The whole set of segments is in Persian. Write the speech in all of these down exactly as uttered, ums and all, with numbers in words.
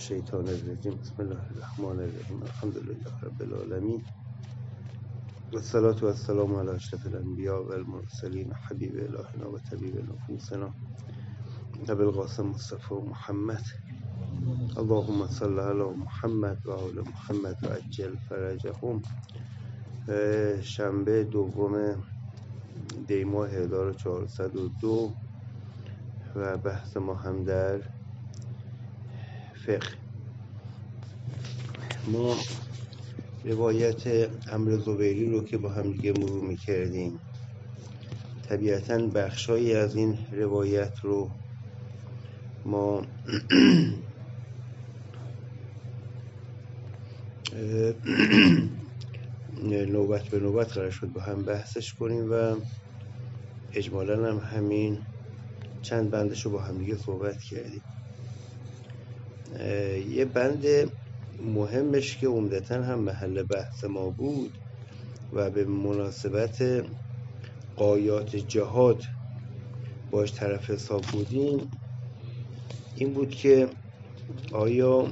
الشیطان الرجیم. بسم الله الرحمن الرحیم. الحمد لله رب العالمین و الصلاة و السلام علی اشرف الانبیاء و المرسلین حبیب الهنا و طبیب نفوسنا ابی القاسم مصطفی محمد. اللهم صل علی محمد و آل محمد و عجل فرجهم. شنبه دوم دی ماه هزار و چهارصد و دو و بحث ما هم در فقه. ما روایت عمرو زبیری رو که با هم دیگه مرور میکردیم، طبیعتاً بخشایی از این روایت رو ما نوبت به نوبت قرار شد با هم بحثش کنیم و اجمالاً هم همین چند بندش رو با هم دیگه صحبت کردیم. یه بند مهمش که عمدتاً هم محل بحث ما بود و به مناسبت غایات جهاد باش طرف حساب بودیم این بود که آیا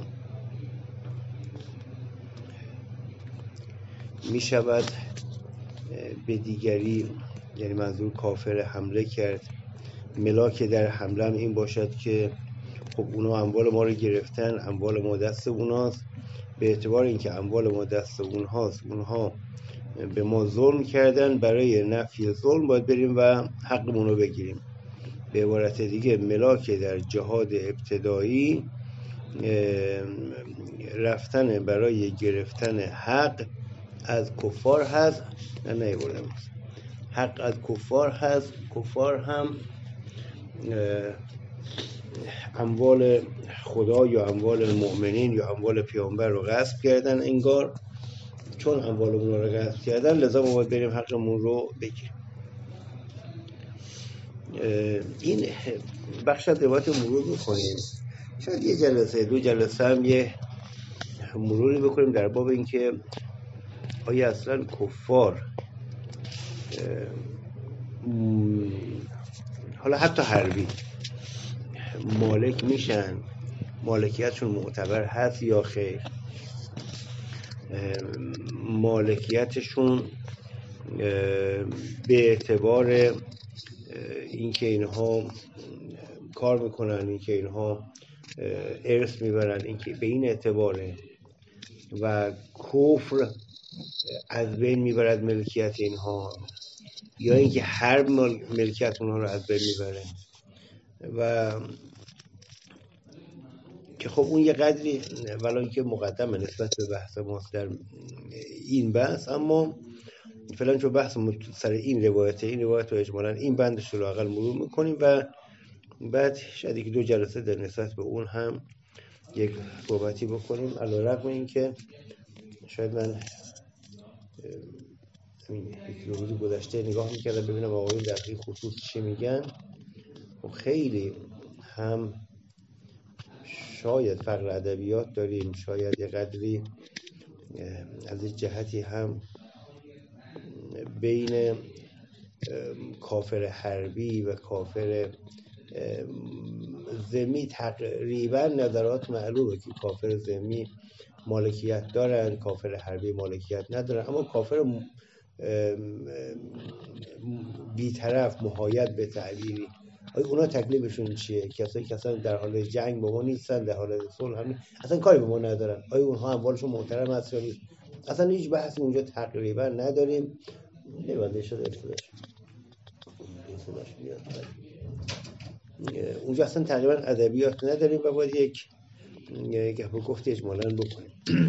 می شود به دیگری، یعنی منظور کافر، حمله کرد؟ ملاک در حمله هم این باشد که خب اونا اموال ما رو گرفتن، اموال ما دست اوناست، به اعتبار اینکه اموال ما دست اونهاست، اونها به ما ظلم کردن، برای نفی ظلم باید بریم و حقمون رو بگیریم. به عبارت دیگه ملاک در جهاد ابتدایی رفتن برای گرفتن حق از کفار هست. نه نه بردم حق از کفار هست. کفار هم اموال خدا یا اموال مؤمنین یا اموال پیامبر رو غصب کردن، انگار چون اموالمون رو غصب کردن لذا ما باید بریم حقمون رو بگیریم. این بخش از روایت مرور بکنیم، شاید یه جلسه دو جلسه هم یه مروری بکنیم در باب این که آیا اصلا کفار حالا حتی حربی مالک میشن، مالکیتشون معتبر هست یا خیر؟ مالکیتشون به اعتبار اینکه اینها کار میکنن، اینکه اینها ارث میبرن، اینکه به این اعتباره و کفر از بین میبرد ملکیت اینها، یا اینکه حرب ملکیت اونها رو از بین میبره؟ و که خب اون یه قدری ولی که مقدمه نسبت به بحث ماست در این بحث، اما فعلا چون بحث سر این روایت این روایت رو اجمالاً این بندش رو اقل مرور میکنیم و بعد شاید یک دو جلسه در نسبت به اون هم یک صحبتی بکنیم. علیرغم این که شاید من یک دو روز گذشته نگاه میکردم ببینم آقایون در این خصوص چی میگن. خب خیلی هم شاید فقر ادبیات داریم، شاید یه قدری از این جهتی هم بین کافر حربی و کافر ذمی تقریبا نظرات معلومه که کافر ذمی مالکیت دارن، کافر حربی مالکیت ندارن، اما کافر بی‌طرف محاید به تعبیری آیا اونا تکلیفشون چیه؟ کسایی که اصلا در حال جنگ با ما نیستن، در حال صلح هم اصلا کاری به ما ندارن، آیا اونها اموالشون محترم هست یا نیست؟ اصلا هیچ بحثی اونجا تقریبا نداریم. نمی‌بنده شده اصلاش اصلاش میاد اونجا اصلا تقریبا ادبیات نداریم و باید یک گپ و گفت اجمالاً بکنیم.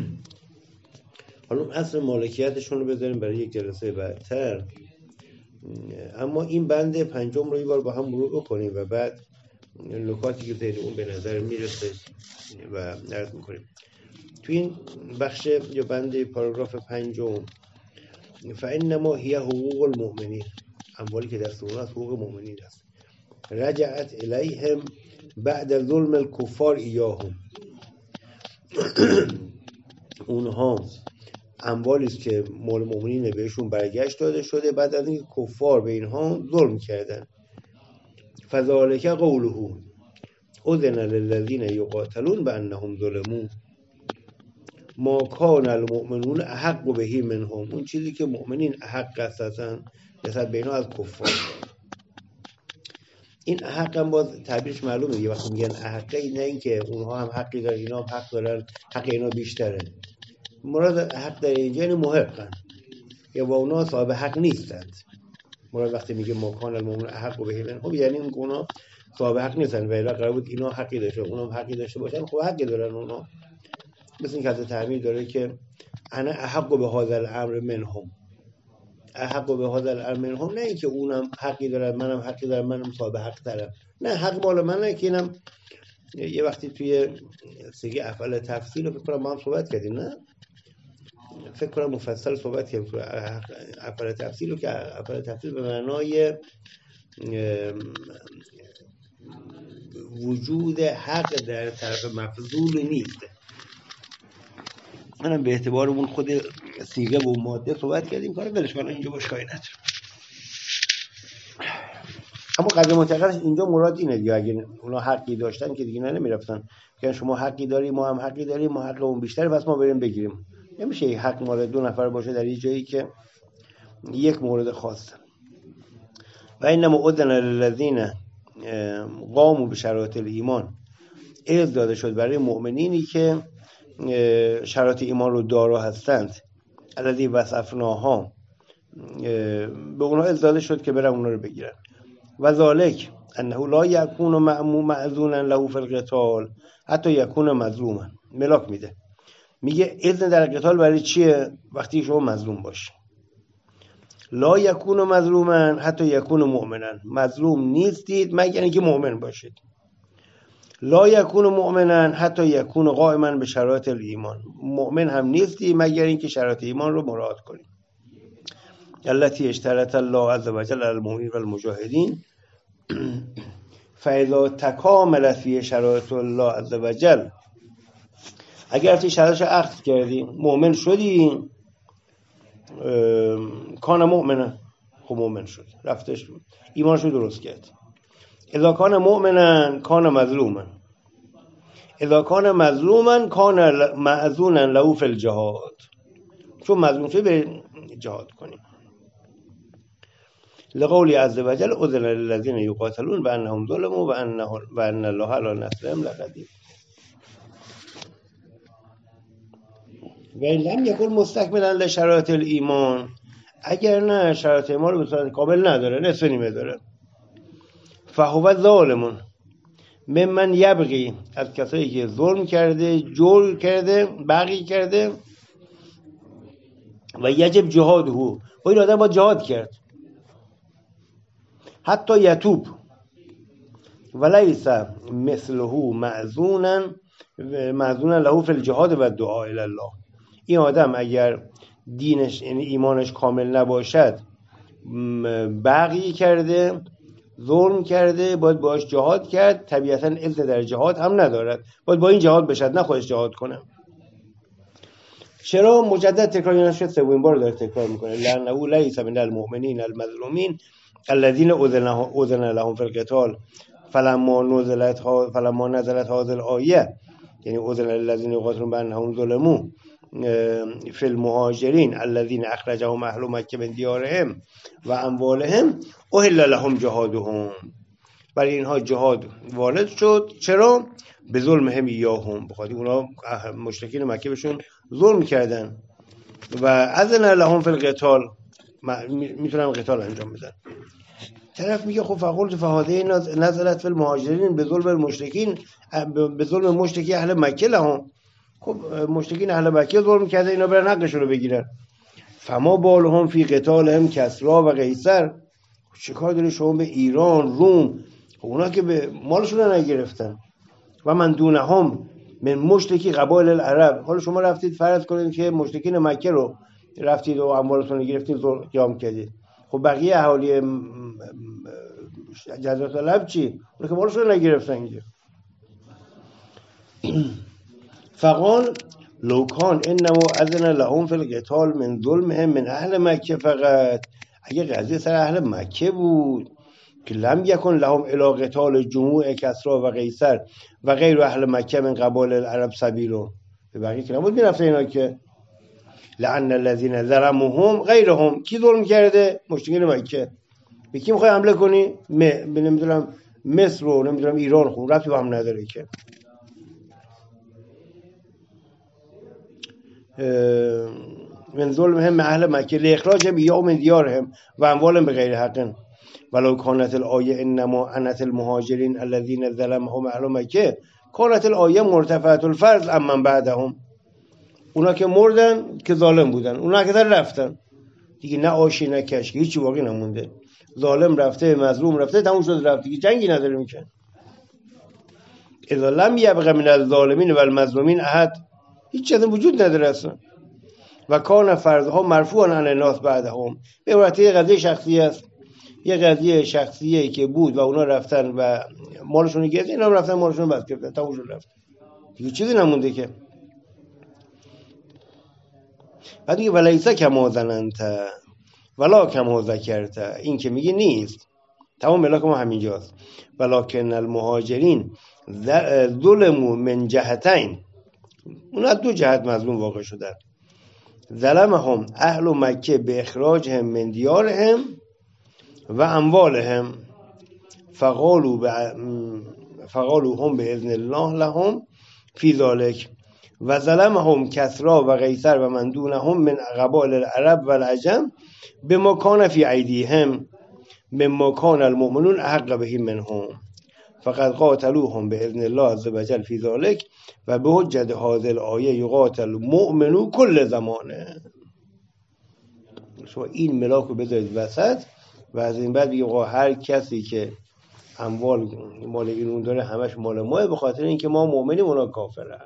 حالا اصل مالکیتشون رو بذاریم برای یک جلسه بعدتر، اما این بند پنجم رو یه بار با هم مرور بکنیم و بعد نکاتی که بین اون به نظر میرسه و عرض میکنیم. تو این بخش یا بند پاراگراف پنجم، فانما هی حقوق المؤمنین، اموالی که دست اونها حقوق مؤمنین است، رجعت الیهم بعد ظلم الکفار ایاهم، اونها اموالی است که مال مؤمنین بهشون برگشت داده شده بعد از اینکه کفار به اینها ظلم کردن. فذالک قوله، اذن للذین یقاتلون بانهم ظلموا ما کان المؤمنون احق به منهم. اون چیزی که مؤمنین احق هستن نسبت به اینا از کفار. این احق هم باز تعبیرش معلومه دیگه، وقتی میگن احقه نه اینکه اونها هم حقی دارن اینا هم حق دارن حق اینا بیشتره. مراد حق در اینجا یعنی محقن یا با اونا صاحب حق نیستند. مراد وقتی میگه ما کان المؤمنون احق به منهم یعنی اون اونا صاحب حق نیستن و الا قرار بود اینا حقی داشته اونا هم حقی داشته باشن. خب حقی دارن اونا. مثل این که تعبیر داره که انا احق به هذا الامر منهم، احق به هذا الامر منهم نه اینکه اونم حقی داره منم حقی دارم منم صاحب حق ترم، نه حق مال منه که اینم. یه وقتی توی سگی افعال تفصیل رو فکر کنم ما هم صحبت کردیم، نه فکر کنم مفصل صحبت کردیم توی افعال تفصیل رو که افعال تفصیل به معنای وجود حق در طرف مفضول نیست. منم به اعتبار اون خود صیغه و ماده صحبت کردیم، کار ولش کن اینجا باش کاری نداره. اما قدر متقررش اینجا مراد اینه دیگه، اگه اونا حقی داشتن که دیگه نه نمیرفتن که شما حقی داری ما هم حقی داریم ما حقمون بیشتره پس ما بریم بگیریم. نمیشه حق مال دو نفر باشه در یه جایی که یک مورد خاصه. و اینما اذن للذین قاموا بشرایط الایمان، اذن داده شد برای مؤمنینی که شرایط ایمان رو دارا هستند. الذی وصفناها، به اونها اذن داده شد که برن اونها رو بگیرن. و ذالک انه لا یکون معذونا له فی القتال حتی یکون مظلوما. ملاک میده میگه اذن در قتال برای چیه؟ وقتی شما مظلوم باشی. لا یکون مظلوما حتی یکون مؤمنا، مظلوم نیستید مگر اینکه مؤمن باشید. لا یکون مؤمنا حتی یکون قائما به شرایط الایمان، مؤمن هم نیستی مگر اینکه شرایط ایمان رو مراعات کنی. التي اشترط الله عز وجل على المؤمنين والمجاهدين فاذا تکاملت فی شرایط الله عز وجل، اگر تی شرایطش عقد کردی مؤمن شدی کان مؤمنا، خب مؤمن شد رفتش ایمانش رو درست کرد. اذا کان مؤمنا کان مظلوما، اذا کان مظلوما کان معذونا له فی الجهاد، چون مظلوم شدی به جهاد کنی. لقولی عز وجل اذن للذین یقاتلون بانهم ظلموا وانه وان الله علی نصرهم لقدیر. و این لم یکن مستکملا لشرایط الایمان، اگر نه شرایط ایمان رو به صورت کامل نداره نصف نیمه داره. فهو ظالمون ممن یبغی، از کسایی که ظلم کرده جور کرده بغی کرده. و یجب جهاده، و این آدم باید جهاد کرد حتی یتوب. ولیس مثله معذونا معذونا له فی الجهاد و دعاء الی الله. این آدم اگر دینش یعنی ایمانش کامل نباشد بغی کرده ظلم کرده باید باش جهاد کرد. طبیعتا اذن در جهاد هم ندارد، باید با این جهاد بشد نه خودش جهاد کنه. چرا مجدد تکرار نشد؟ سومین بار داره تکرار میکنه. لانه لیس من المؤمنین المظلومین الذين اذن لهم في القتال فلما نزلت فلما نزلت هذه الايه، یعنی اذن للذين يقاتلون بانهم ظلموا في المهاجرين الذين اخرجهم اهل مکه من دیارهم و اموالهم احل لهم جهادهم. برای اینها جهاد وارد شد. چرا؟ به ظلمهم ایاهم، بخاطر اونا مشرکین مکه بهشون ظلم کردن. و اذن لهم في القتال، میتونن قتال انجام بدن. طرف میگه خب فقلت فهذه نزلت فی المهاجرین به ظلم المشرکین، به ظلم مشرکی اهل مکه لهم. خب مشرکین اهل مکه ظلم کرده اینا برن حقشون رو بگیرن. فما بالهم فی قتالهم کسرا و قیصر، چه کار داری شما به ایران روم، خب اونا که به مالشون رو نگرفتن. و من دونهم من مشرکی قبایل العرب، حالا شما رفتید فرض کنید که مشرکین مکه رو رفتید و اموالتون رو گرفتید قیام کردید، خب بقیه اهالی جزیره العرب چی؟ اونا که مالشون رو نگرفتن اینجا. فقال لو کان انما اذن لهم فی القتال من ظلمهم من اهل مکه فقط، اگه قضیه سر اهل مکه بود که لم یکن لهم الی قتال جموع کسرا و قیصر و غیر اهل مکه من قبایل العرب سبیلو. به بقیه که نبود میرفته اینا که لعن الذین ظلموهم غیرهم. کی ظلم کرده؟ مشرکین مکه. به کی میخوای حمله کنی؟ م نمیدونم مصر رو نمیدونم ایران، خون ربطی با هم نداره که. من ظلمهم اهل مکه لاخراجهم یوم دیارهم و اموالهم بغیر حق ولو کانت الآیه انما عنت المهاجرین الذین ظلمهم اهل مکه کانت الآیه مرتفعة الفرض اما بعدهم. اونا که مردن که ظالم بودن، اونا که در رفتن دیگه، نه آشی نه کشکی، هیچی باقی نمونده. ظالم رفته، مظلوم رفته، تموم شد رفت دیگه، جنگی نداره میکنه. اذا لم یبق من الظالمین و المظلومین احد، هیچ چیزی وجود نداره اصلا. و کان فرضها مرفوعا عن الناس بعدهم. به عبارت یه قضیه شخصی است، یه قضیه شخصیه که بود و اونا رفتن و مالشون گرفتن، اینا هم رفتن مالشون بس گرفتن، تموم شد رفت دیگه، چیزی نمونده که. بعد میگه ولیسه کما ظننت ولا کما ذکرت، این که میگه نیست، تمام ملاک ما همینجاست. ولکن المهاجرین ظلموا من جهتین، اونا دو جهت مظلوم واقع شدن. ظلمهم اهل مکه به اخراجهم من دیارهم و اموالهم فقالوا ب... فقالوا هم باذن الله لهم فی ذلک و ظلمهم کسرا و قیصر و من دونهم من قبایل العرب و العجم بما کان فی ایدیهم مما کان المؤمنون احق به منهم فقد قاتلوهم باذن الله عز وجل فی ذلک و به حجت هذه الآیه یقاتل المؤمنون کل زمانه. شما این ملاک رو بذارید وسط و از این بعد بگید هر کسی که اموال مال ایران داره همش مال ماه، به خاطر اینکه ما مؤمنیم اونا کافرن.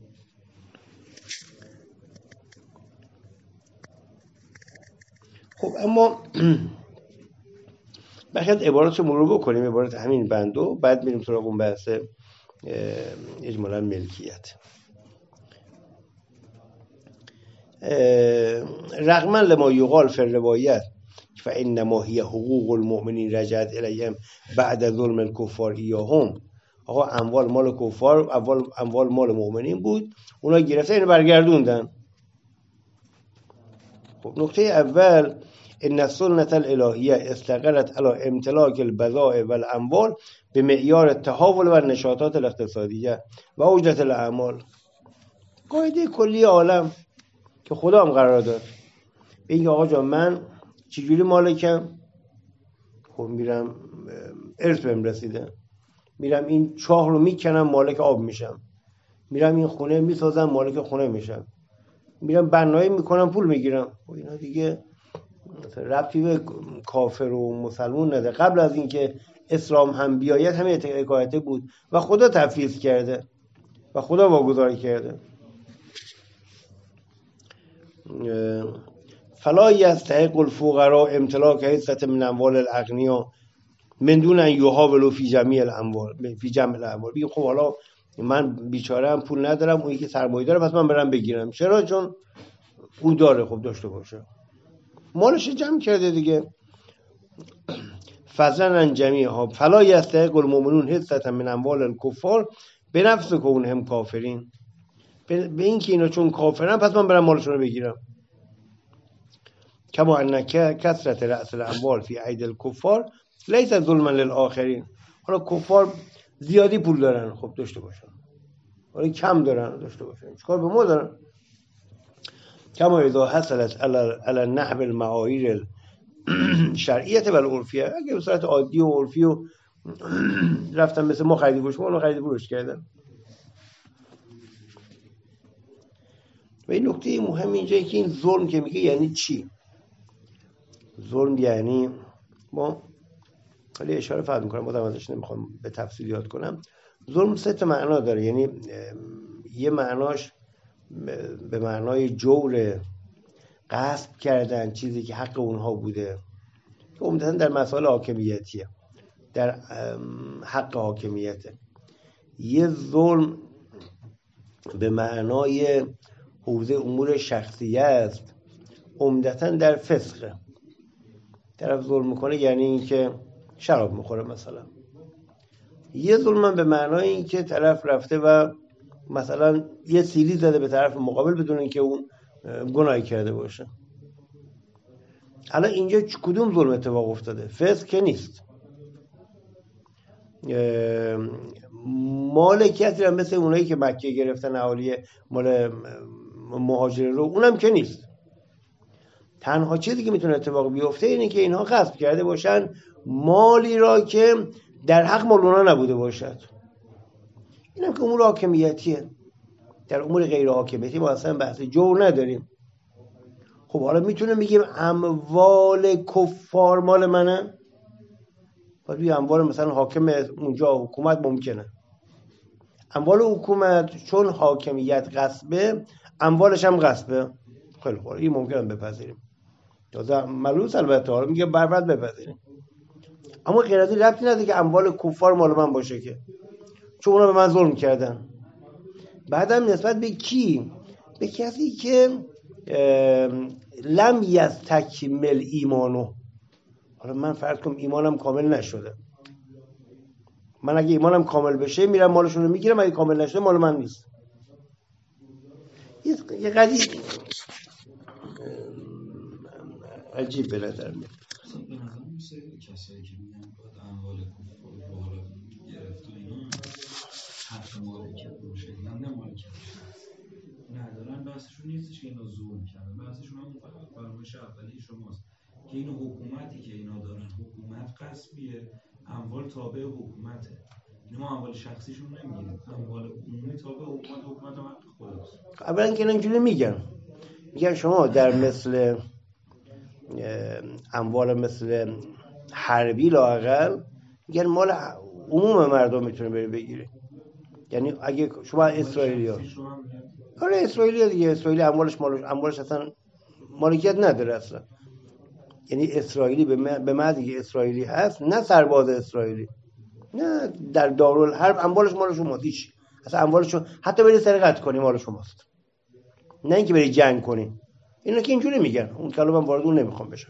خب اما بخاطر عبارات رو مرور بکنیم، عبارات همین بندو، بعد میریم سراغ اون بحث اجمالا ملکیت. رغما لما یقال فی الروایت فانما هی حقوق المؤمنین رجعت الیهم بعد ظلم الکفار ایاهم. آقا اموال مال کفار، اموال اموال مال مؤمنین بود، اونا گرفتن اینو برگردوندن. خب نکته اول ان السنة الالهیه استقرت علی امتلاک البضائع والاموال به معیار التحول و نشاطات الاقتصادیه و اجرت الاعمال. قاعده کلی عالم که خدا هم قرار داد بگه آقا جان من چجوری مالکم؟ خب میرم ارث بهم رسیده، میرم این چاه رو میکنم مالک آب میشم، میرم این خونه میسازم مالک خونه میشم، میرم بنایی میکنم پول میگیرم. خب اینا دیگه ربطی به کافر و مسلمون نده. قبل از اینکه اسلام هم بیاید همه حکایته بود و خدا تفویض کرده و خدا واگذاری کرده. فلا یستحق الفقراء امتلاک حصة من اموال الاغنیاء من دون ان یحاولوا فی جمیع الاموال فی جمع الاموال. بگیم خب حالا من بیچاره‌ام پول ندارم، اون یکی سرمایه داره، پس من برم بگیرم. چرا؟ چون او داره، خب داشته باشه، مالش جمع کرده دیگه. فضلا جمیعها فلا یستحق المؤمنون حصة من اموال الکفار بنفس کونهم کافرین. به این که اینا چون کافرن پس من برم مالشون رو بگیرم. کما ان کثرت رأس الاموال فی اید الکفار لیس ظلما للآخرین. حالا کفار زیادی پول دارن، خب داشته باشن، حالا کم دارن داشته باشن، چیکار به ما دارن؟ کما اذا حصلت علی النحو المعایر شرعیت و العرفیه، اگه به صورت عادی و عرفی و رفتن مثل ما خریدی فروش، ما خریدی فروش کردن. و این نکته مهم اینجایی که این ظلم که میگه یعنی چی؟ ظلم یعنی، ما خیلی اشاره فقط میکنم، بازم ازش نمیخوام به تفصیل یاد کنم. ظلم سه تا معنا داره، یعنی یه معناش به معنای جور، غصب کردن چیزی که حق اونها بوده، که عمدتاً در مسائل حاکمیتیه، در حق حاکمیته. یه ظلم به معنای حوزه امور شخصیه است، عمدتاً در فسق. طرف ظلم میکنه یعنی این که شراب میخوره مثلا. یه ظلم به معنای این که طرف رفته و مثلا یه سیلی زده به طرف مقابل بدون اینکه اون گناهی کرده باشه. الان اینجا کدوم ظلم اتفاق افتاده؟ فسق که نیست. مال کسی هم مثل اونایی که مکه گرفتن اهالی مال مهاجر رو، اونم که نیست. تنها چیزی که میتونه اتفاق بیفته اینه که اینها غصب کرده باشن مالی را که در حق مال اونها نبوده باشد. اینم که امور حاکمیتیه. در امور غیر حاکمیتی ما اصلا بحث جور نداریم. خب حالا میتونه میگیم اموال کفار مال منه؟ باید بگیم اموال مثلا حاکم اونجا حکومت ممکنه. اموال حکومت چون حاکمیت غصبه، اموالش هم غصبه. خیلی خوب، این ممکنه بپذیریم. تازه ملوث البته، حالا میگه بربد بپذیریم. اما غیر از این ربطی نداره که اموال کفار مال من باشه، که چون اونا به من ظلم کردن. بعدم نسبت به کی؟ به کسی که لم یستکمل ایمانو. حالا من فرض کنم ایمانم کامل نشده. من اگه ایمانم کامل بشه میرم مالشون رو میگیرم، اگه کامل نشده مال من نیست. یه قضیه عجیب به نظر میاد. کسایی که میگن باید اموال کفار رو حالا گرفت و اینا حق مالکیت باشه، نه مالکیت ندارن، بحثشون نیستش که اینا ظلم کردن، بحثشون هم فقط فرمایش اولی شماست که این حکومتی که اینا دارن حکومت غصبیه، اموال تابع حکومته. اینا ما اموال شخصیشون نمیگیریم، اموال عمومی تابع حکومت، حکومت هم حق خداست. اولا که اینجوری میگن میگن شما در مثل اموال مثل حربی لااقل میگن مال عموم مردم میتونه بری بگیره. یعنی اگه شما اسرائیلی ها آره اسرائیلی دیگه، اسرائیلی اموالش مالش اموالش اصلا مالکیت نداره اصلا. یعنی اسرائیلی به معنی که اسرائیلی هست، نه سرباز اسرائیلی، نه در دارالحرب اموالش مال شماست. هیچ اصلا اموالش حتی بری سرقت کنی مال شماست، نه اینکه بری جنگ کنی. اینا که اینجوری میگن، اون کلام من وارد اون نمیخوام بشم.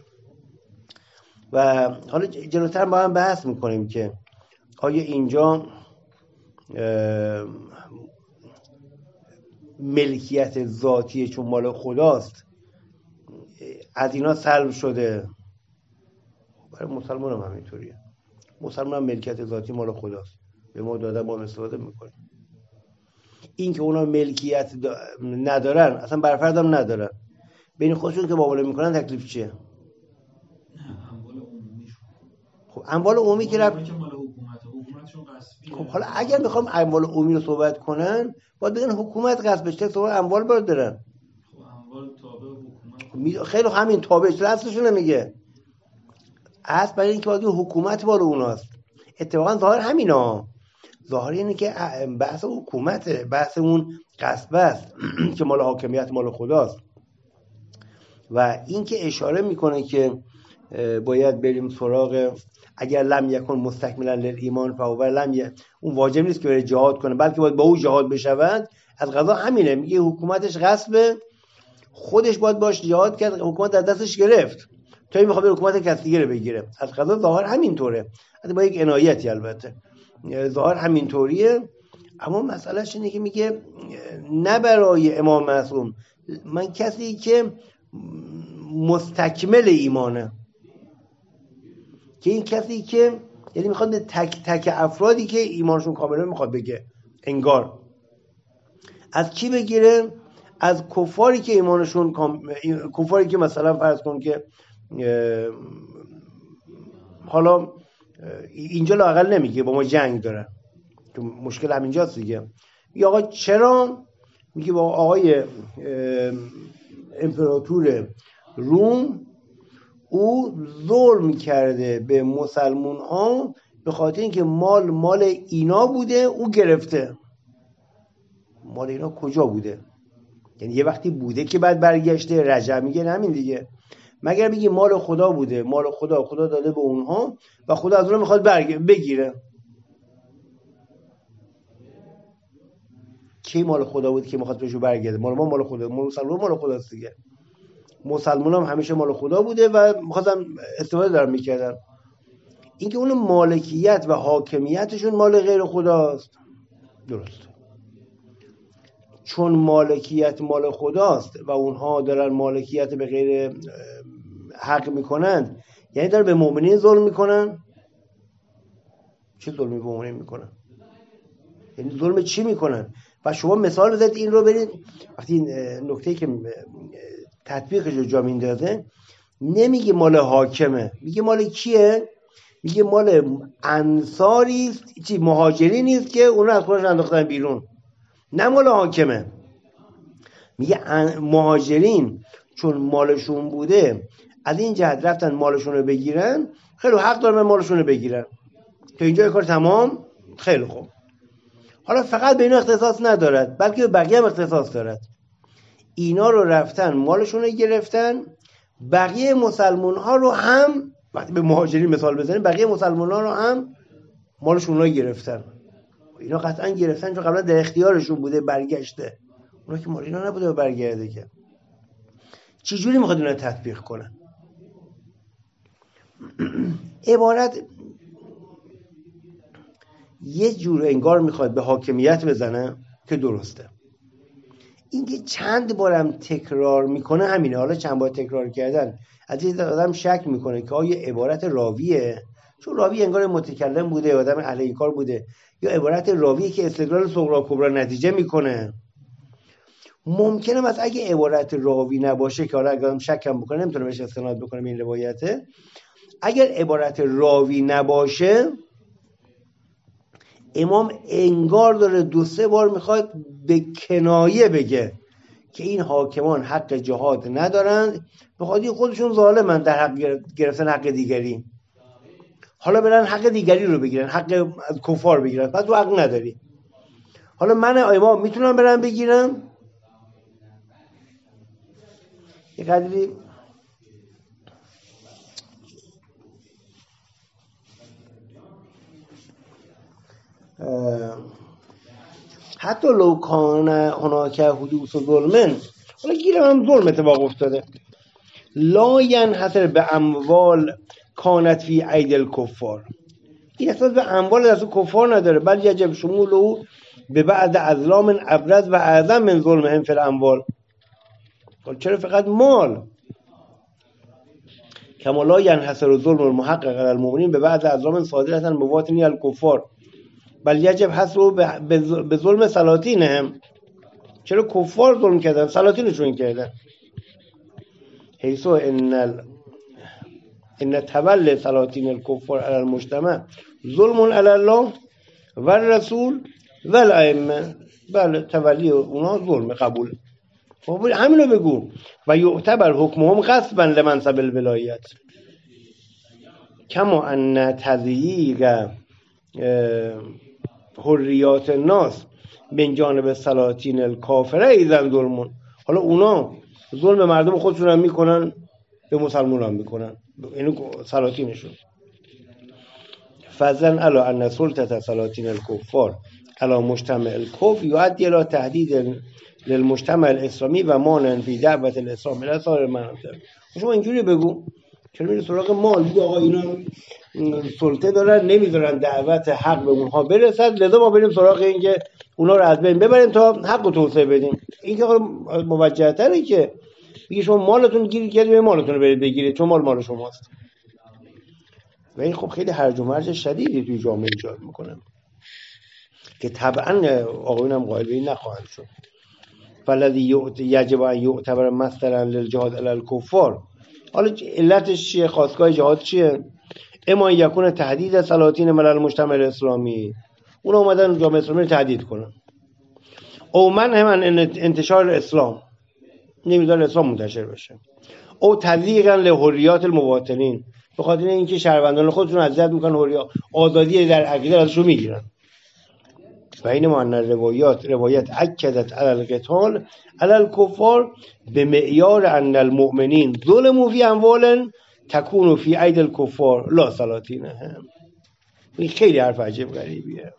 و حالا جلوتر با هم بحث میکنیم که آیا اینجا ملکیت ذاتی چون مال خداست از اینا سلب شده. برای مسلمان هم همینطوریه. مسلمان هم ملکیت ذاتی مال خداست، به ما داده، ما استفاده میکنیم. این که اونا ملکیت ندارن اصلا برفرض هم ندارن، بین خودشون که معامله میکنن تکلیف چیه؟ نه اموال عمومیشون. خب اموال عمومی که رفت مال حکومت، حکومتشون غصبیه. خب حالا اگر میخوام اموال عمومی رو صحبت کنن باید بگن حکومت غصبش چه صحبت اموال باید دارن. خب اموال تابع حکومت. خیلی همین تابعش اصلشون نمیگه. اصل برای اینکه باید حکومت مال اوناست. اتفاقا ظاهر همینا. ظاهر اینه که بحث حکومته، بحث اون غصب است که مال حاکمیت مال خداست. و این که اشاره میکنه که باید بریم سراغ اگر لم یکن مستکملا للایمان فهو لم ی... اون واجب نیست که بره جهاد کنه، بلکه باید با او جهاد بشود. از قضا همینه، میگه حکومتش غصبه، خودش باید باش جهاد کرد، حکومت در دستش گرفت تا این میخواد حکومت کسی دیگه رو بگیره. از قضا ظاهر همینطوره، البته با یک عنایتی. البته ظاهر همینطوریه، اما مسئلهش اینه که میگه نه برای امام معصوم، من کسی که مستکمل ایمانه، که این کسی که یعنی میخواد به تک تک افرادی که ایمانشون کامله میخواد بگه، انگار از کی بگیره؟ از کفاری که ایمانشون کام... کفاری که مثلا فرض کن که حالا اینجا لااقل نمیگه با ما جنگ دارن، تو مشکل همینجاست دیگه. میگه آقا چرا؟ میگه با آقای امپراتور روم او ظلم کرده به مسلمون ها به خاطر اینکه مال مال اینا بوده، او گرفته. مال اینا کجا بوده؟ یعنی یه وقتی بوده که بعد برگشته. رجب میگه همین دیگه، مگر میگه مال خدا بوده، مال خدا خدا داده به اونها و خدا از اونها میخواد برگ... بگیره. کی مال خدا بود که میخواد بهشو برگرده؟ مال ما مال خدا، مال مسلمان مال خداست دیگه. مسلمان هم همیشه مال خدا بوده و میخواستن استفاده دارن میکردن. اینکه اون مالکیت و حاکمیتشون مال غیر خداست، درست. چون مالکیت مال خداست و اونها دارن مالکیت به غیر حق میکنن، یعنی دارن به مؤمنین ظلم میکنن. چه ظلمی به مؤمنین میکنن؟ یعنی ظلم چی میکنن؟ و شما مثال بزنید این رو برید. وقتی این نکته که تطبیقش رو جا میندازه، نمیگه مال حاکمه، میگه مال کیه؟ میگه مال انصاری است، چی مهاجری نیست که اون رو از خودش انداختن بیرون، نه مال حاکمه. میگه مهاجرین چون مالشون بوده از این جهت رفتن مالشون رو بگیرن، خیلی حق دارن مالشون رو بگیرن. تو اینجا کار تمام، خیلی خوب. حالا فقط به اینا اختصاص ندارد، بلکه به بقیه هم اختصاص دارد. اینا رو رفتن مالشون رو گرفتن، بقیه مسلمان ها رو هم، وقتی به مهاجرین مثال بزنیم، بقیه مسلمان ها رو هم مالشون رو گرفتن. اینا قطعا گرفتن چون قبلا در اختیارشون بوده، برگشته. اونا که مال اینا نبوده برگرده. که چجوری میخواد اینا تطبیق کنن؟ عبارت یه جور انگار میخواد به حاکمیت بزنه که درسته. اینکه چند بارم تکرار میکنه همینه. حالا چند بار تکرار کردن از این آدم شک میکنه که آیا عبارت راویه، چون راوی انگار متکلم بوده، آدم اهل این کار بوده، یا عبارت راویه که استدلال صغرا کبرا نتیجه میکنه. ممکنه مثلا اگه عبارت راوی نباشه، که حالا اگرم شک هم بکنه نمیتونه بهش استناد بکنه این روایته، اگر عبارت راوی نباشه، امام انگار داره دو سه بار میخواد به کنایه بگه که این حاکمان حق جهاد ندارند، به خاطر خودشون ظالمن در حق گرفتن حق دیگری. حالا برن حق دیگری رو بگیرن، حق از کفار بگیرن، پس تو حق نداری. حالا من امام میتونم برم بگیرم؟ یه قدری حتی لو کان هناک حدوث ظلمن، حالا گیرم هم ظلم اتفاق افتاده، لا ینحصر به اموال کانت فی اید الکفار، این احساس به اموال دست کفار نداره، بل یجب شموله به بعد ازلام ابرز و اعظم من ظلمهم فی الاموال. چرا فقط مال؟ کما لا ینحصر ظلم المحقق علی المؤمنین به بعد ازلام صادرة مواطنی الکفار، بل یجب حصر به ظلم سلاطینهم. چرا کفار ظلم کردن؟ سلاطینشون کردن. حیث ان ال... ان تولي سلاطین الکفار علی المجتمع ظلم علی الله و الرسول و الائمه. بله، تولی اونا ظلم، قبول. خب همینو بگو. و یعتبر حکمهم غصبا لمنصب الولایت، کما ان تضییق حریات الناس من جانب سلاطین الکافره ایذن ظلمون. حالا اونا ظلم مردم خودشون هم میکنن، به مسلمان هم میکنن، اینو سلاطینشون. فضلا علی ان سلطه سلاطین الکفار علی مجتمع الکفر یؤدی الى تهدید للمجتمع الاسلامی و مانع فی دعوت الاسلام الی سایر المناطق. شما اینجوری بگو، چرا میری سراغ مال؟ بگو آقا اینا سلطه دارن، نمیذارن دعوت حق به اونها برسد، لذا ما بریم سراغ این که اونا رو از بین ببریم تا حق رو توسعه بدیم. این که موجه تره که بگی شما مالتون گیر کردید، مالتون رو برید بگیرید چون مال مال شماست. و این خب خیلی هرج و مرج شدیدی توی جامعه ایجاد میکنه که طبعا آقایون هم قائل به این نخواهند شد. فالذی یجب ان یعتبر مثلا للجهاد علی الکفار. حالا علتش چیه؟ خواستگاه جهاد چیه؟ اما یکون تهدید سلاطین ملل مجتمع الاسلامی، اونا اومدن جامعه اسلامی رو تهدید کنن. او من هم انتشار اسلام، نمیذارن اسلام منتشر بشه. او تضییقا لحریات المواطنین، به خاطر اینکه شهروندان خودشون اذیت میکنن، حریات آزادی در عقیده ازشون میگیرن. و این معنی روایات روایت اکدت علی القتال علی الکفار به معیار ان المؤمنین ظلموا فی اموال تکون فی اید الکفار لا سلاطینهم. این خیلی حرف عجیب غریبیه.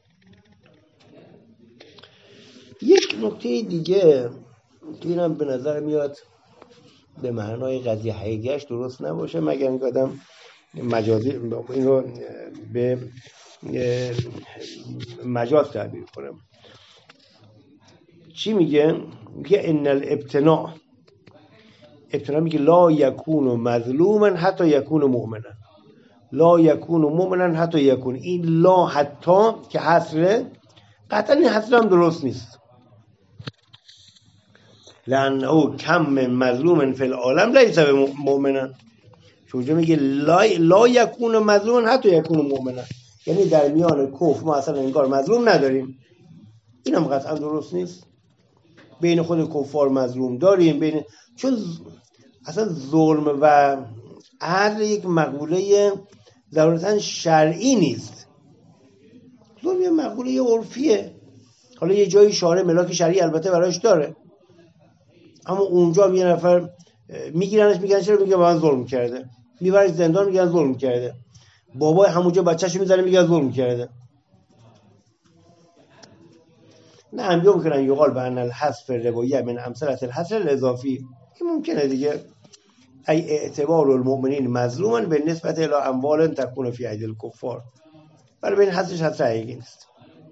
یک نکته دیگه که اینم به نظر میاد به معنای قضیه حقیقیش درست نباشه، مگر اینکه آدم مجازی این رو به مجاز تعبیر کنم. چی میگه؟ میگه ان الابتناء، ابتناء میگه لا یکون مظلوما حتی یکون مؤمنا، لا یکون مؤمنا حتی یکون، این لا حتی که حصره، قطعا این حصر هم درست نیست، لانه کم من مظلوم فی العالم لیس مؤمنا، چون میگه لا لا یکون مظلوما حتی یکون مؤمنا، یعنی در میان کفر ما اصلا انگار مظلوم نداریم، این هم قطعا درست نیست. بین خود کفار مظلوم داریم، بین، چون اصلا ظلم و عدل یک مقوله ضرورتا شرعی نیست، ظلم یه مقوله عرفیه. حالا یه جایی شارع ملاک شرعی البته براش داره، اما اونجا یه نفر میگیرنش میگن چرا، میگه من ظلم کرده، میبرنش زندان میگن ظلم کرده، بابای همونجا بچه‌شو میزنه میگه ظلم کرده. نه هم یمکن یقال بان الحذف الروایه من امثله الحصر الاضافی، این ممکنه دیگه، ای اعتبار المؤمنین مظلوما به نسبت الی اموال تکون فی ایدی الکفار، ولی بین حذفش حذف حقیقی نیست.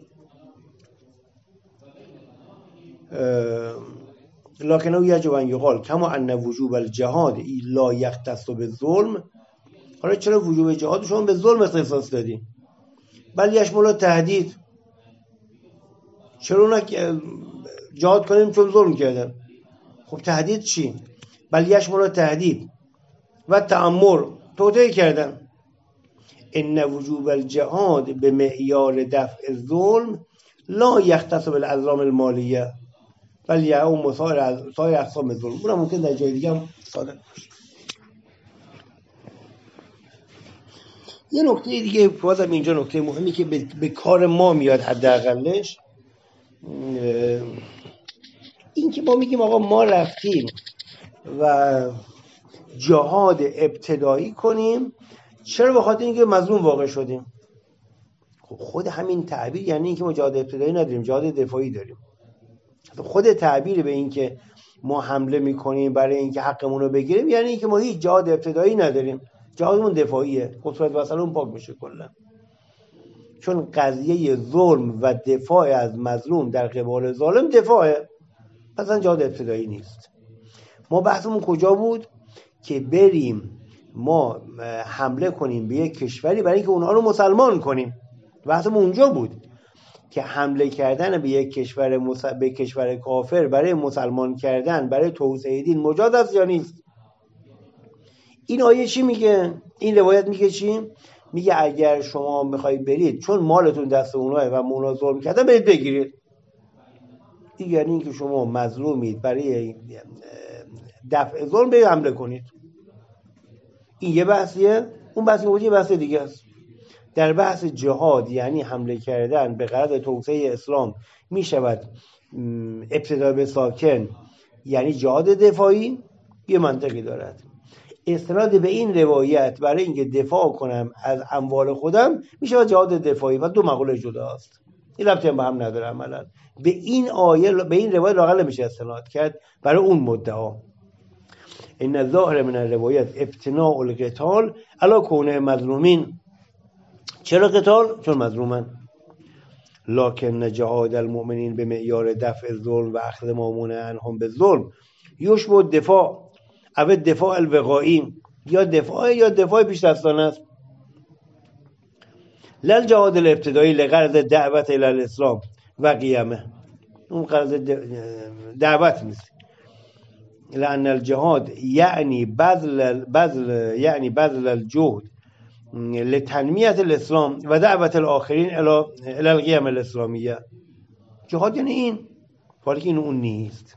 لکنه یجب ان یقال کما ان وجوب الجهاد لا یختص بالظلم، حالا چرا وجوب جهاد شما به ظلم اختصاص دادی؟ بل یشمل تهدید، چرا نه جهاد کنیم چون ظلم کردن؟ خب تهدید چی؟ بل یشمل تهدید و تأمر، توطئه کردن. ان وجوب الجهاد به معیار دفع الظلم لا یختص بالاعظام المالیه بل یعم سایر سایر اقسام الظلم. اونم ممکن در جای دیگه هم صادق بشه. یه نکته دیگه بازم اینجا نکته مهمی که به, به کار ما میاد حداقلش، این که ما میگیم آقا ما رفتیم و جهاد ابتدایی کنیم، چرا؟ به خاطر اینکه مظلوم واقع شدیم. خب خود همین تعبیر یعنی اینکه ما جهاد ابتدایی نداریم، جهاد دفاعی داریم. خود تعبیر به این که ما حمله میکنیم برای اینکه حقمون رو بگیریم یعنی اینکه ما هیچ جهاد ابتدایی نداریم، جهادمون دفاعیه، قدرت و سلام پاک میشه کلا. چون قضیه ظلم و دفاع از مظلوم در قبال ظالم دفاعه، مثلا جهاد ابتدایی نیست. ما بحثمون کجا بود؟ که بریم ما حمله کنیم به یک کشوری برای اینکه اونها رو مسلمان کنیم. بحثمون اونجا بود که حمله کردن به یک کشور مس... به کشور کافر برای مسلمان کردن، برای توسعه دین مجاز است یا نیست؟ این آیه چی میگه؟ این روایت میگه چی؟ میگه اگر شما میخواید برید چون مالتون دست اونها و اونا ظلم کردن برید بگیرید. دیگه این که شما مظلومید برای دفع ظلم برید حمله کنید. این یه بحثیه. اون بحثی بود یه بحث دیگه است. در بحث جهاد یعنی حمله کردن به غرض توسعه اسلام میشود ابتدا به ساکن، یعنی جهاد دفاعی، یه منطقی دارد. استناد به این روایت برای اینکه دفاع کنم از اموال خودم میشود جهاد دفاعی و دو مقوله جدا است. این ربطی هم به هم نداره عملا. به این آیه، به این روایت لااقل نمیشه استناد کرد برای اون مدعا. ان الظاهر من الروایت ابتناء القتال علی کونه مظلومین. چرا قتال؟ چون مظلومن. لکن جهاد المؤمنین به معیار دفع الظلم و اخذ ما منع عنهم بالظلم یشبه دفاع او دفاع الوقائی، یا دفاع یا دفاع پیش دستانه است. لل جهاد الابتدایی لغرض دعوت الی الاسلام و قیامه، اون غرض دعوت نیست. لان الجهاد یعنی بذل بذل یعنی بذل الجهد لتنمیت الاسلام و دعوت الاخرین الی الی القیام الاسلامیه. جهاد یعنی این، حالی که این اون نیست.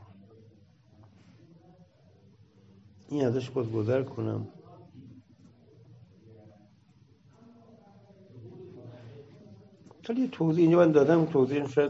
این ازش باز گذر کنم. حالا یه توضیح اینجا من دادم، توضیح شاید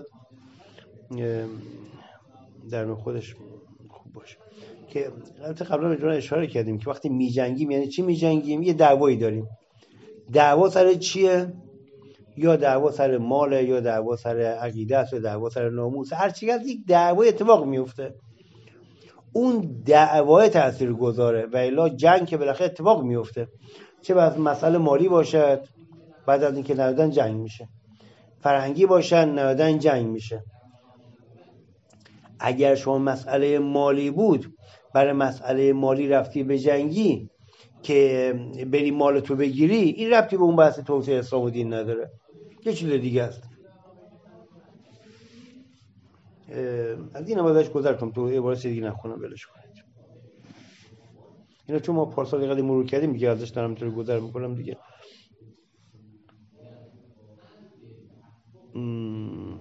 در خودش خوب باشه که البته قبلا به اشاره کردیم که وقتی می جنگیم یعنی چی می جنگیم؟ یه دعوایی داریم. دعوا سر چیه؟ یا دعوا سر ماله، یا دعوا سر عقیده است، یا دعوا سر ناموس. هر چی از یک دعوای اتفاق میفته، اون دعوای تأثیر گذاره و الا جنگ که بالاخره اتفاق میفته. چه بس مسئله مالی باشد، بعد از اینکه نهایتاً جنگ میشه، فرهنگی باشن نهایتاً جنگ میشه. اگر شما مسئله مالی بود، برای مسئله مالی رفتی به جنگی که بری مالتو بگیری، این ربطی به اون بحث توسعه اسلام و دین نداره، یه چیز دیگه است. از این ازش گذر کنم، تو عبارت دیگه نخونم، ولش کنید. اینا چون ما پارسال یه قدر مرور کردیم دیگه ازش دارم اینطوری گذر میکنم دیگه. م...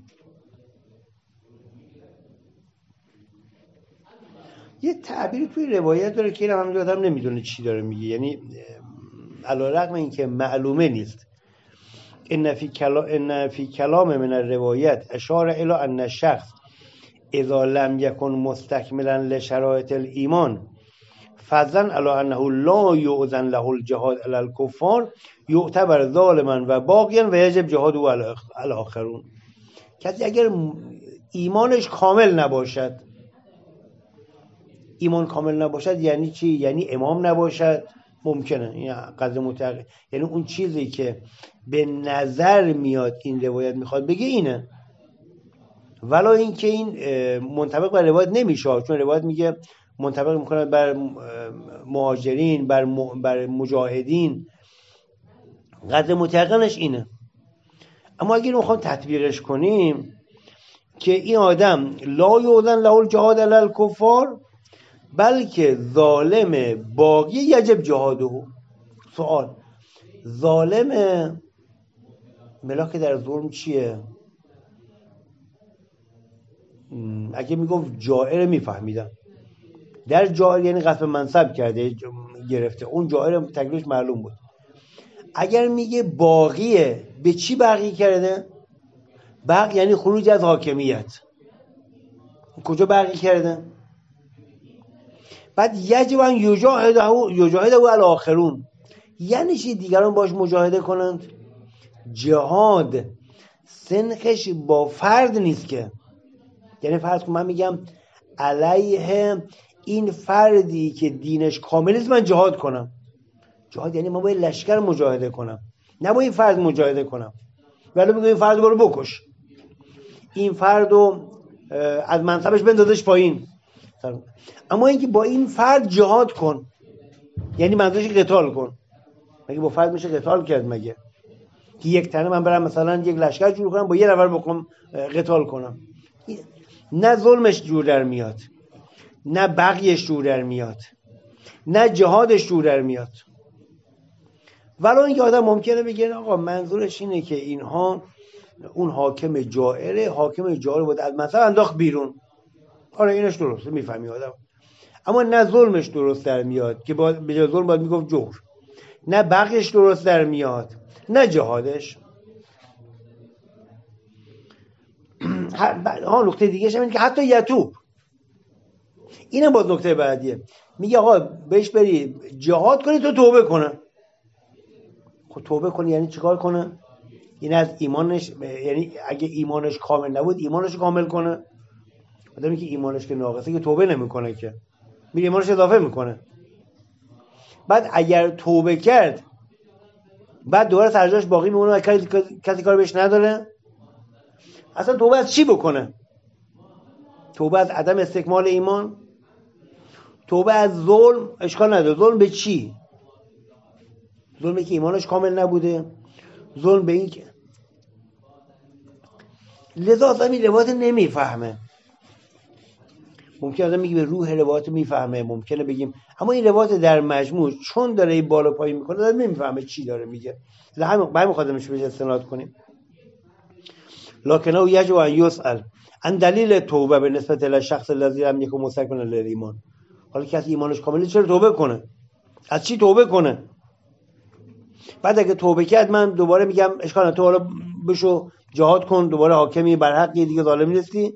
یه تعبیری توی روایت داره که این هم همونجا آدم نمیدونه چی داره میگه، یعنی علیرغم این که معلومه نیست. ان فی کلام ان فی کلام من الروایت اشاره الی ان الشخص اذا لم یکن مستکملا لشرایط الایمان فضلا علی انه لا یؤذن له الجهاد علی الکفار یعتبر ظالما و باغیا و یجب جهاده علی الاخرون. کسی اگر ایمانش کامل نباشد، ایمان کامل نباشد یعنی چی؟ یعنی امام نباشد، ممکنه این قدر متقی، یعنی اون چیزی که به نظر میاد این روایت میخواد بگه اینه، ولی اینکه این منطبق بر روایت نمیشه، چون روایت میگه منطبق میکنه بر مهاجرین، بر بر مجاهدین، قدر متقنش اینه. اما اگه میخوام تطبیقش کنیم که این آدم لا یؤذن له الجهاد علی الکفار بلکه ظالم باقی یجب جهاده. سوال، ظالم ملاک در ظلم چیه؟ اگه میگفت جائر میفهمیدم. در جائر یعنی غصب منصب کرده گرفته، اون جائر تکلیفش معلوم بود. اگر میگه باقیه، به چی باقی کرده؟ باقی یعنی خروج از حاکمیت. کجا باقی کرده؟ بعد یجب ان یجاهده یجاهده علی الاخرون، یعنی چی؟ دیگران باش مجاهده کنند. جهاد سنخش با فرد نیست که، یعنی فرض کن من میگم علیه این فردی که دینش کامل است من جهاد کنم. جهاد یعنی من باید لشکر مجاهده کنم، نه با این فرد مجاهده کنم. ولی میگم این فرد برو بکش، این فردو از منصبش بندازش پایین. اما اینکه با این فرد جهاد کن یعنی منظورش قتال کن. مگه با فرد میشه قتال کرد؟ مگه که یک تنه من برم مثلا یک لشکر جور کنم با یه نفر بکنم قتال کنم؟ نه ظلمش جور در میاد، نه بغیش جور در میاد، نه جهادش جور در میاد. ولی اینکه آدم ممکنه بگه آقا منظورش اینه که اینها اون حاکم جائره، حاکم جائر بود از منصب انداخت بیرون. آره اینش درسته، میفهمی آدم. اما نه ظلمش درست در میاد که با به جای ظلم باید میگفت جور، نه بغیش درست در میاد، نه جهادش. ها نکته دیگه شما اینه که حتی یتوب، اینم باز نکته بعدیه. میگه آقا بهش بری جهاد کنی تو توبه کنه. خب توبه کنی یعنی چیکار کنه؟ این از ایمانش، یعنی اگه ایمانش کامل نبود ایمانش کامل کنه. آدمی که ایمانش که ناقصه که توبه نمیکنه، که میره ایمانش اضافه میکنه. بعد اگر توبه کرد بعد دوباره سرجاش باقی میمونه و کسی, کسی کار بهش نداره، اصلا توبه از چی بکنه؟ توبه از عدم استکمال ایمان؟ توبه از ظلم؟ اشکال نداره. ظلم به چی؟ ظلمی که ایمانش کامل نبوده، ظلم به این که لذا اصلا این روایت نمیفهمه. ممکنه آدم میگه به روح روایت میفهمه، ممکنه بگیم، اما این روایت در مجموع چون داره این بالا پایین میکنه آدم نمیفهمه چی داره میگه. لحظه بعد میخوادمش بهش استناد کنیم. لکنه یجب ان یسأل عن دلیل توبه به نسبت الی شخص الذی لم یکن مستکملا للایمان. حالا کسی ایمانش کامله چرا توبه کنه؟ از چی توبه کنه؟ بعد اگه توبه کرد من دوباره میگم اشکال نداره، تو حالا بشو جهاد کن، دوباره حاکمی بر حق، دیگه ظالم نیستی.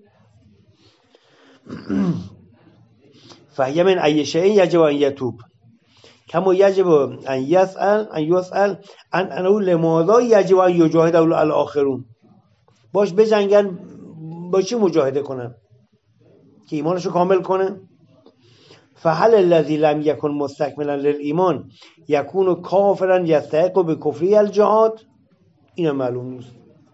فهیم من ای شیء یجب ان یتوب کما یجب ان یسأل ان یسأل ان انه لماذا یجب ان یجاهد الاخرون. باش بجنگن، با چی مجاهده کنن؟ که ایمانشو کامل کنه. فهل الذي لم يكن مستكملا للایمان یکون کافرا یستحق به کفری الجهاد؟ اینا معلوم نیست.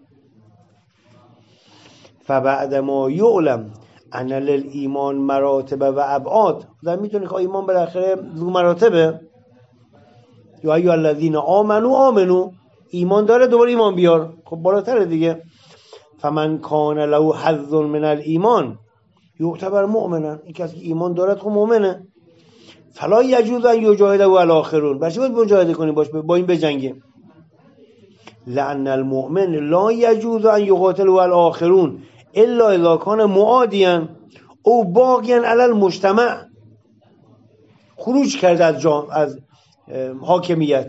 فبعد ما یعلم ان للایمان مراتب و ابعاد، در میتونه که ایمان بالاخره دو مراتبه. یا ایها الذین آمنوا آمنو، ایمان داره دوباره ایمان بیار، خب بالاتره دیگه. فمن کان له حظ من الایمان یعتبر مؤمنا، این کسی که ایمان دارد خب مؤمنه. فلا یجوز ان یجاهد و الاخرون، برای چی باید مجاهده کنیم باش با این بجنگیم؟ لان المؤمن لا یجوز ان یقاتل و الاخرون الا اذا کان معادیا او باغیا علی المجتمع، خروج کرده از جام از حاکمیت.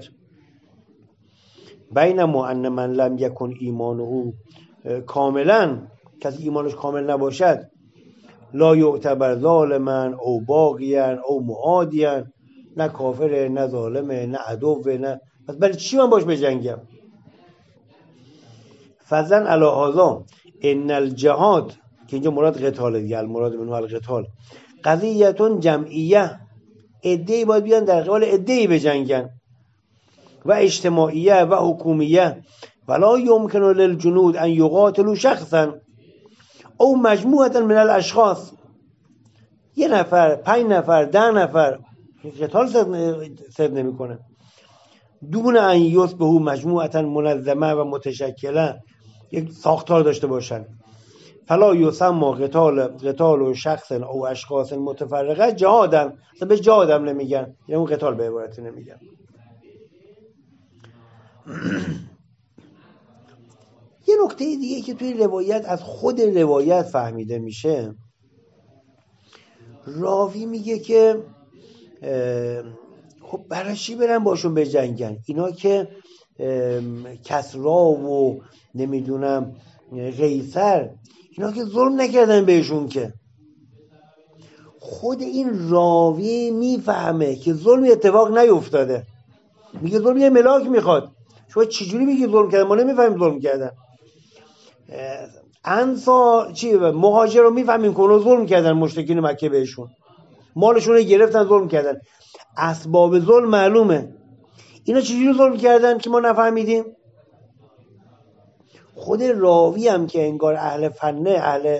بینما ان من لم یکن ایمانه کاملا، کسی ایمانش کامل نباشد، لا یعتبر ظالما او باغیا او معادیا، نه کافره نه ظالمه نه عدوه، نه پس برای چی من باش بجنگم؟ فزن علی هذا ان الجهاد، که اینجا مراد قتال دیگه، المراد منه القتال، قضیه جمعیه، عده‌ای باید بیان در قبال عده‌ای بجنگن، و اجتماعیه و حکومیه، ولا یمکن للجنود ان یقاتلوا شخصا او مجموعه من الاشخاص، یه نفر، پنج نفر، ده نفر قتال صد نمیکنه، دون ان یصبحوا مجموعه منظمه و متشکله، یک ساختار داشته باشن. فلا یسمى قتال قتال و شخص او اشخاص متفرقه جهادن، اصلا به جهاد هم نمیگن، یعنی اون قتال به عبارتی نمیگن. یه نکته دیگه که توی روایت از خود روایت فهمیده میشه، راوی میگه که خب برای چی برن باشون بجنگن؟ اینا که کسرا و نمیدونم قیصر، اینا که ظلم نکردن بهشون، که خود این راوی میفهمه که ظلم اتفاق نیفتاده، میگه ظلم یه ملاک میخواد. شما چجوری میگی ظلم کردن؟ ما نمیفهمیم ظلم کردن. انصار چی مهاجر رو میفهمیم که اونا ظلم کردن، مشرکین مکه بهشون مالشون رو گرفتن، ظلم کردن، اسباب ظلم معلومه. اینا چجوری ظلم کردن که ما نفهمیدیم؟ خود راوی هم که انگار اهل فنه، اهل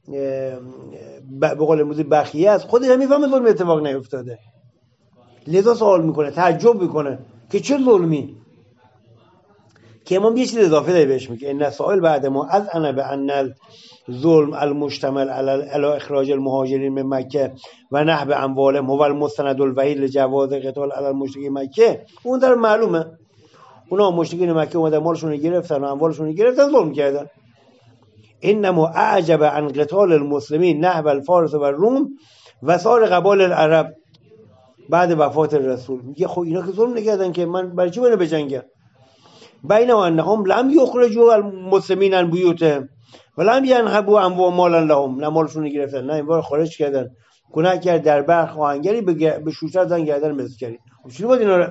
به قول امروزی بخیه است، خودش هم میفهمه ظلم اتفاق نیفتاده، لذا سوال میکنه، تعجب میکنه که چه ظلمی. که امام یه چیز اضافه داره بهش میگه، ان سائل بعد ما از انا به ان الظلم المشتمل علی اخراج المهاجرین من مکه و نهب اموالهم هو المستند الوحید لجواز قتال علی المشرکین مکه. اون در معلومه اونا مشرکین مکه اومدن مالشون رو گرفتن و اموالشون رو گرفتن، ظلم کردن. انما اعجب عن قتال المسلمین نهب الفارس و روم و سایر قبایل العرب بعد وفات رسول. میگه خب اینا که ظلم نکردن که من برای چی باید بجنگم؟ بینما انهم لم یخرجوا المسلمین عن بیوتهم ولم ینهبوا اموالا لهم، نه مالشون رو گرفتن نه اینوار خارج کردن، گناه کرد در برخ آهنگری به شوشتر زن گردن مسکری. چی بود اینا؟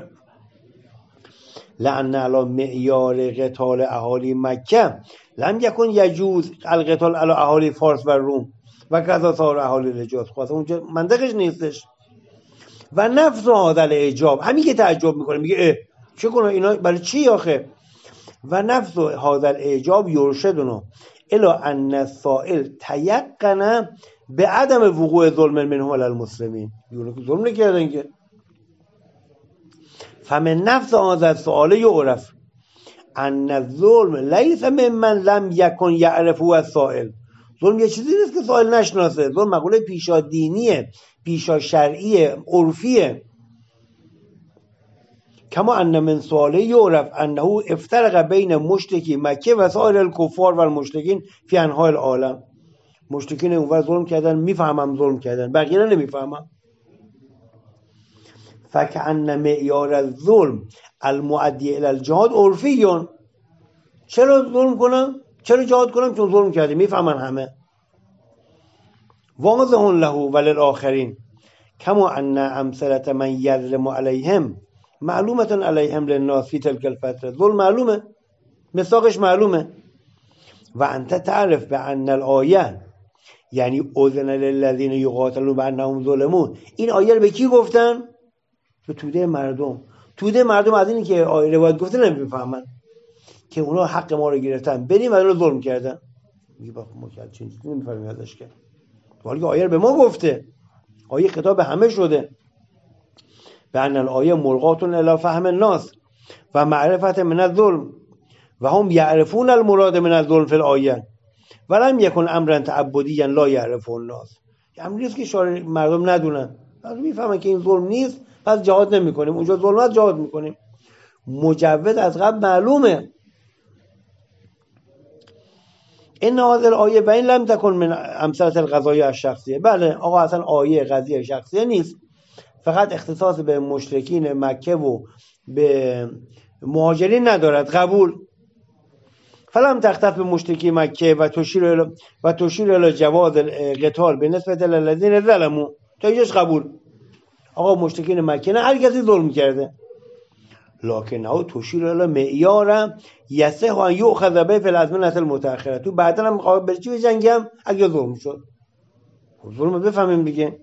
لأن علی معیار قتال اهالی مکه لم یکن یجوز القتال علی اهالی فارس و روم و کذا سایر اهالی الحجاز. خاصه اونجا منطقش نیستش. و نفس هذا الاعجاب، همین که تعجب میکنه میگه اه چه کنه اینا برای چی آخه؟ و نفس هذا الاعجاب یرشدنا الی ان السائل تیقن به عدم وقوع ظلم منهم علی المسلمین، یعنی که ظلم نکردن که. فمن نفس هذا السؤال یعرف ان الظلم لیس ممن لم یکن یعرفه السائل. ظلم یه چیزی نیست که سائل نشناسه، ظلم مقوله پیشا دینیه، پیشا شرعیه، عرفیه. کما ان من سؤاله یعرف انه افترق بین مشرکی مکه و سایر الکفار و المشرکین فی انحاء العالم. مشرکین اونور ظلم کردن، میفهمم ظلم کردن، بقیه نمیفهمم. فکأن معیار الظلم المؤدی الی الجهاد عرفیون. چرا ظلم کنم؟ چرا جهاد کنم؟ چون ظلم کردی، میفهمن همه. واضح له وللآخرین کما ان امثله من یظلم علیهم معلومه علیهم للناس فی تلک الفتره. ظلم معلومه، مصداقش معلومه. و انت تعرف بان الآیه یعنی اذن للذین یقاتلون بانهم ظلمون، این آیه رو به کی گفتن؟ به توده مردم. توده مردم از اینی که آیه روایت گفته نمیفهمن که اونا حق ما رو گرفتن، بریم و اونا ظلم کردن. میگه با ما که چیزی نمیفهمیم ازش، که ولی آیه رو به ما گفته، آیه خطاب به همه شده. بان الآیه ملغات الی فهم الناس و معرفت من الظلم و هم یعرفون المراد من الظلم فی الآیه ولم یکن امرا تعبدیا لا یعرفون الناس. امری است که شارع مردم ندونن، پس میفهمن که این ظلم نیست، پس جهاد نمیکنیم، اونجا ظلم است جهاد میکنیم. مجوز از قبل معلومه. این هذه الآیه بین لم تکن من امثله القضایا الشخصیه. بله آقا اصلا آیه قضیه شخصیه نیست، فقط اختصاص به مشرکین مکه و به مهاجرین ندارد. قبول. فلم تختص به مشرکی مکه و تشیر و تشیر الی جواز القتال به نسبت الذین ظلموا. تا اینجاش قبول. آقا مشرکین مکه نه هر کسی ظلم کرده، لکن او تشیر الی معیار یصح ان یؤخذ به فی الازمنه المتأخره. تو بعدا هم قابل به چی بجنگم اگه ظلم شد، ظلم بفهمیم دیگه.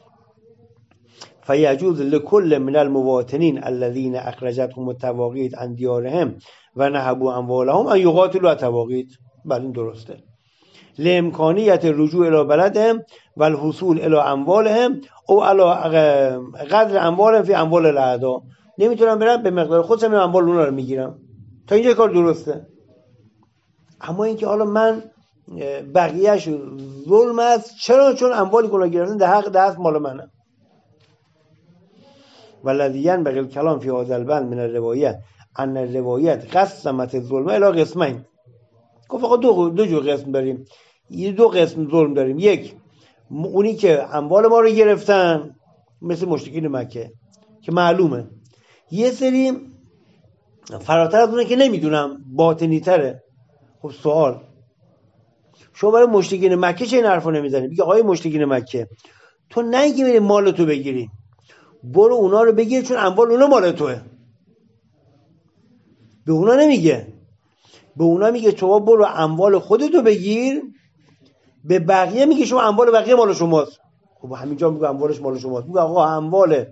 فیجوز لكل من المواطنین الذين اخرجتهم التواغیت عن دیارهم و نهبوا اموالهم ان یقاتلوا التواغیت. بله این درسته. لامکانیت رجوع الى بلدهم و الحصول الى اموالهم او علی قدر اموالهم فی اموال الاعداء. نمیتونم برم به مقدار خودم اموال اونا رو میگیرم. تا اینجا کار درسته. اما اینکه حالا من بقیه‌اش ظلم است، چرا؟ چون اموالی که اونا گرفتن ده حق دست مال منه. والذی ينبغي الكلام في هذا البند من الروایه ان الروایت قسمت الظلم الى قسمین. گفت آقا دو دو جور قسم داریم، یه دو قسم ظلم داریم. یک اونی که اموال ما رو گرفتن مثل مشرکین مکه که معلومه، یه سری فراتر از اونه که نمیدونم باطنی تره. خب سوال، شما برای مشرکین مکه چه این حرفو نمیزنی؟ بگی آقای مشرکین مکه تو نه اینکه بری مال تو بگیری، برو اونا رو بگیر چون اموال اونا مال توه. به اونا نمیگه، به اونا میگه شما برو اموال خودتو بگیر، به بقیه میگه شما اموال بقیه مال شماست. خب همینجا میگه اموالش مال شماست. میگه آقا اموال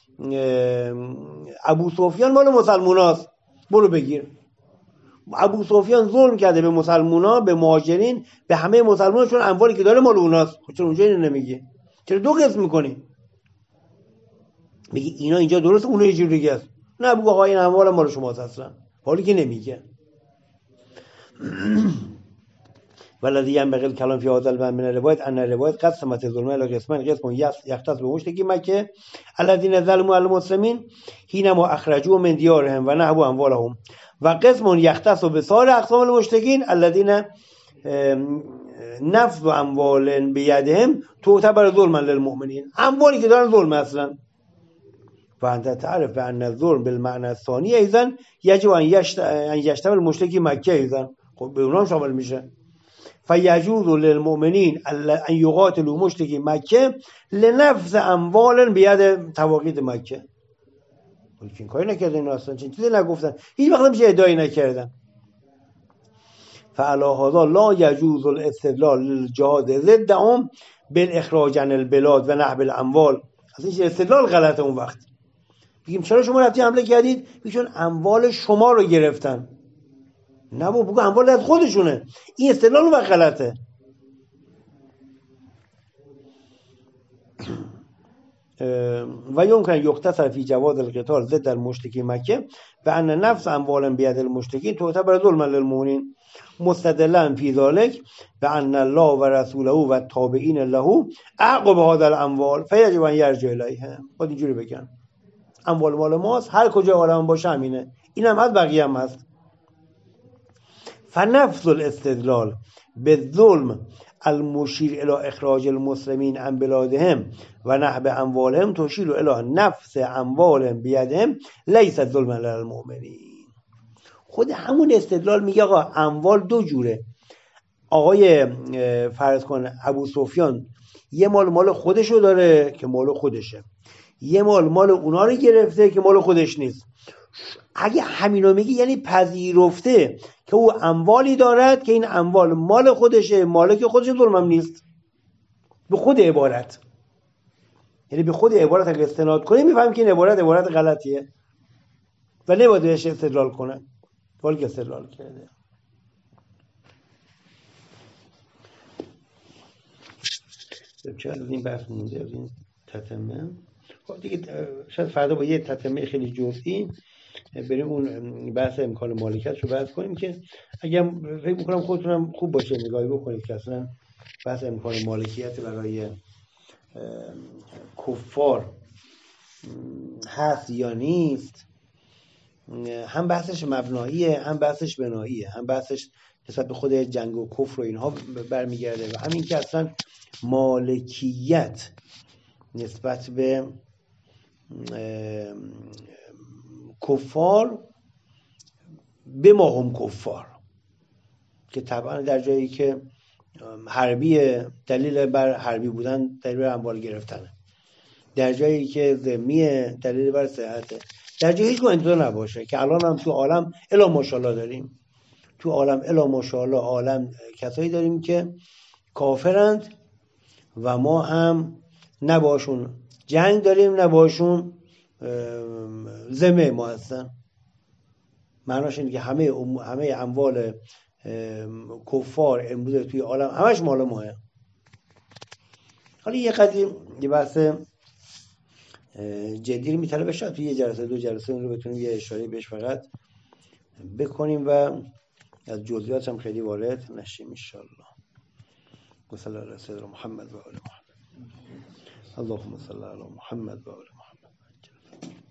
ابو سفیان مال مسلموناست، برو بگیر. ابو سفیان ظلم کرده به مسلمونا، به مهاجرین، به همه مسلمونا، چون اموالی که داره مال اوناست. چرا اونجا اینو نمیگی؟ چرا دو قسم میکنی؟ میگی اینا اینجا درست، اونها یه جور دیگه است. نه بگو آقا این اموال مال شماست اصلا، حالی که نمیگه. والذی ينبغي الكلام في هذا الباب من الروايات ان الروايات قسمت الظلم الى قسمين قسم يختص بمشركي مكه الذين ظلموا المسلمين حينما اخرجوا من ديارهم ونهبوا اموالهم و قسم يختص بسائر اقسام المشركين الذين نفذ اموال بيدهم تعتبر ظلما للمؤمنين. اموالی که دارن ظلم اصلا. فانت تعرف بان الظلم بالمعنى الثاني ايضا يجب ان يشتمل المشركي مكه ايضا. خب به اونها شامل میشه. فیجوز للمؤمنین ان یقاتلوا مشرکی مکه لنفذ اموال بید تواقیت مکه. این کاری نکردن اینا اصلا، چنین چیزی نگفتن، هیچ وقت میشه ادعایی نکردن. فعلی هذا لا یجوز الاستدلال للجهاد ضدهم بالاخراج عن البلاد و نهب الاموال. اصلا این استدلال غلطه. اون وقت بگیم چرا شما رفتید حمله کردید؟ چون اموال شما رو گرفتن. نه بابا بگو اموال از خودشونه. این استدلال و غلطه. و یمکن یختصر فی جواز القتال ضد المشرکین مکه و ان نفس اموال بید المشرکین تعتبر ظلما للمؤمنین مستدلا فی ذلک و ان الله و رسوله و التابعین له اعقب هذا الاموال فیجب ان یرجع الیهم. خود اینجوری بگن اموال مال ماست، هر کجا عالم باشه همینه. اینم از بقیه هم هست. فنفذ الاستدلال بالظلم المشیر الى اخراج المسلمین عن بلادهم و نهب اموالهم تشیر الى نفس اموالهم بیدهم لیس ظلما للمؤمنین. خود همون استدلال میگه آقا اموال دو جوره. آقای فرض کن ابو سفیان یه مال مال خودشو داره که مال خودشه، یه مال مال اونا رو گرفته که مال خودش نیست. اگه همینو میگی یعنی پذیرفته که او اموالی دارد که این اموال مال خودشه، مالک خودش، ظلمم نیست. به خود عبارت، یعنی به خود عبارت اگه استناد کنیم میفهمیم که این عبارت عبارت غلطیه و نباید بهش استدلال کنن ولی که استدلال کرده. چرا از این بحث مونده از این تتمه؟ خب دیگه شاید فردا با یه تتمه خیلی جزئی بریم اون بحث امکان مالکیت رو بحث کنیم که اگه فکر میکنم خودتونم خوب باشه نگاهی بکنید که اصلا بحث امکان مالکیت برای کفار هست یا نیست، هم بحثش مبناییه هم بحثش بناییه، هم بحثش نسبت به خود جنگ و کفر و اینها برمیگرده و همین که اصلا مالکیت نسبت به کفار به ما هم کفار که طبعا در جایی که حربی دلیل بر حربی بودن دلیل بر اموال گرفتنه، در جایی که ذمیه دلیل بر صحته، در جایی هیچ انتظار نباشه که الان هم تو عالم الا ماشاءالله داریم، تو عالم الا ماشاءالله عالم کسایی داریم که کافرند و ما هم نباشون جنگ داریم نباشون ذمه ما هستن. معناش اینه که همه همه اموال کفار امروز توی عالم همش مال ماه. حالا یه قدیم یه بحث جدی رو میطلبه، شاید توی یه جلسه دو جلسه اون رو بتونیم یه اشاره بهش فقط بکنیم و از جزئیات هم خیلی وارد نشیم ان شاء الله. و صلی الله علی سیدنا محمد و آل محمد. اللهم صل علی محمد و آل محمد.